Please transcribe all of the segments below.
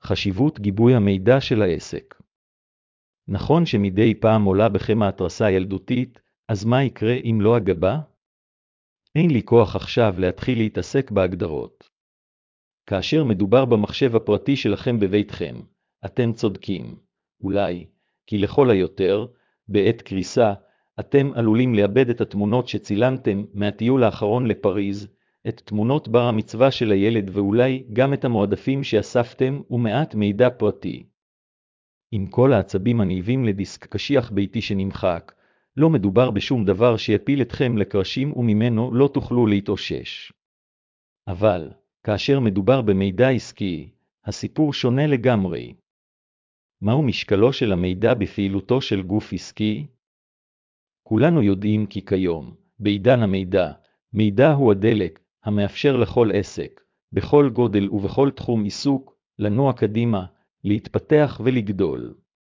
חשיבות גיבוי המידע של העסק. נכון שמדי פעם עולה בכם ההתרסה ילדותית, אז מה יקרה אם לא הגבה? אין לי כוח עכשיו להתחיל להתעסק בהגדרות. כאשר מדובר במחשב הפרטי שלכם בביתכם, אתם צודקים. אולי, כי לכל היותר, בעת קריסה, אתם עלולים לאבד את התמונות שצילמתם מהטיול האחרון לפריז, את תמונות בר המצווה של הילד ואולי גם את המועדפים שאספתם ומעט מידע פרטי. עם כל העצבים הנלווים לדיסק קשיח ביתי שנמחק, לא מדובר בשום דבר שיפיל אתכם לקרשים וממנו לא תוכלו להתאושש. אבל, כאשר מדובר במידע עסקי, הסיפור שונה לגמרי. מהו משקלו של המידע בפעילותו של גוף עסקי? כולנו יודעים כי כיום, בעידן המידע, מידע הוא הדלק, המאפשר לכל עסק, בכל גודל ובכל תחום עיסוק, לנוע קדימה, להתפתח ולגדול.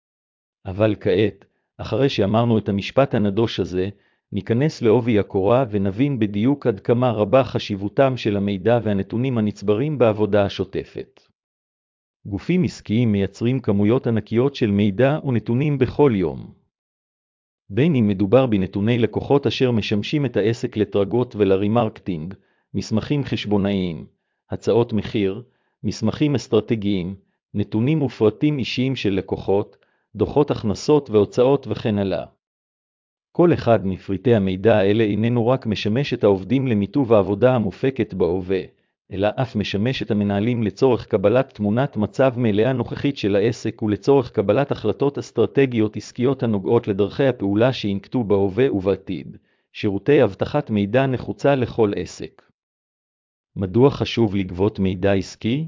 אבל כעת, אחרי שאמרנו את המשפט הנדוש הזה, ניכנס לעובי הקורה ונבין בדיוק עד כמה רבה חשיבותם של המידע והנתונים הנצברים בעבודה השוטפת. גופים עסקיים מייצרים כמויות ענקיות של מידע ונתונים בכל יום. בין אם מדובר בנתוני לקוחות אשר משמשים את העסק לטרגות ולרימרקטינג, מסמכים חשבונאיים, הצעות מחיר, מסמכים אסטרטגיים, נתונים ופרטים אישיים של לקוחות, דוחות הכנסות והוצאות וכן הלאה. כל אחד מפריטי המידע האלה איננו רק משמש את העובדים למיטוב העבודה המופקת בהווה, אלא אף משמש את המנהלים לצורך קבלת תמונת מצב מלאה נוכחית של העסק ולצורך קבלת החלטות אסטרטגיות עסקיות הנוגעות לדרכי הפעולה שינקטו בהווה ובעתיד. שירותי אבטחת מידע נחוצה לכל עסק. מדוע חשוב לגבות מידע עסקי?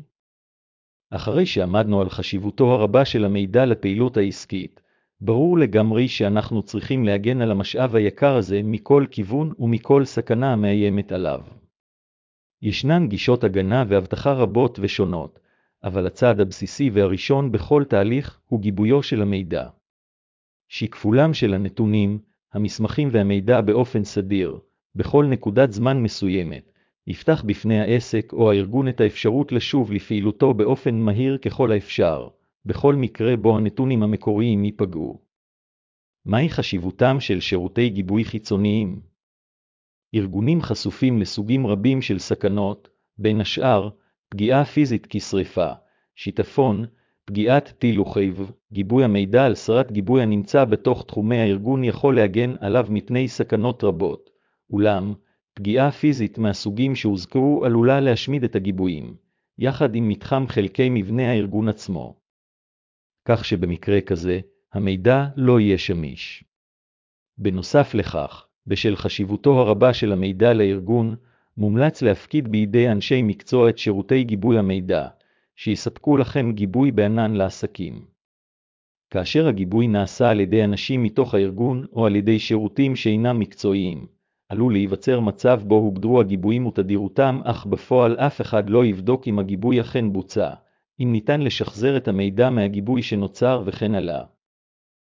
אחרי שעמדנו על חשיבותו הרבה של המידע לפעילות העסקית, ברור לגמרי שאנחנו צריכים להגן על המשאב היקר הזה מכל כיוון ומכל סכנה המאיימת עליו. ישנן גישות הגנה והבטחה רבות ושונות, אבל הצעד הבסיסי והראשון בכל תהליך הוא גיבויו של המידע. שיקפולם של הנתונים, המסמכים והמידע באופן סדיר, בכל נקודת זמן מסוימת, יפתח בפני העסק או הארגון את האפשרות לשוב לפעילותו באופן מהיר ככל האפשר, בכל מקרה בו הנתונים המקוריים ייפגעו. מהי חשיבותם של שירותי גיבוי חיצוניים? ארגונים חשופים לסוגים רבים של סכנות, בין השאר, פגיעה פיזית כשריפה, שיטפון, פגיעת טיל וחייב. גיבוי המידע על סרת גיבוי הנמצא בתוך תחומי הארגון יכול להגן עליו מפני סכנות רבות, אולם, פגיעה פיזית מהסוגים שהוזכרו עלולה להשמיד את הגיבויים, יחד עם מתחם חלקי מבנה הארגון עצמו. כך שבמקרה כזה, המידע לא יהיה שמיש. בנוסף לכך, בשל חשיבותו הרבה של המידע לארגון, מומלץ להפקיד בידי אנשי מקצוע את שירותי גיבוי המידע, שיספקו לכם גיבוי בענן לעסקים. כאשר הגיבוי נעשה על ידי אנשים מתוך הארגון או על ידי שירותים שאינם מקצועיים, עלול להיווצר מצב בו הוגדרו הגיבויים ותדירותם, אך בפועל אף אחד לא יבדוק אם הגיבוי אכן בוצע, אם ניתן לשחזר את המידע מהגיבוי שנוצר וכן הלאה.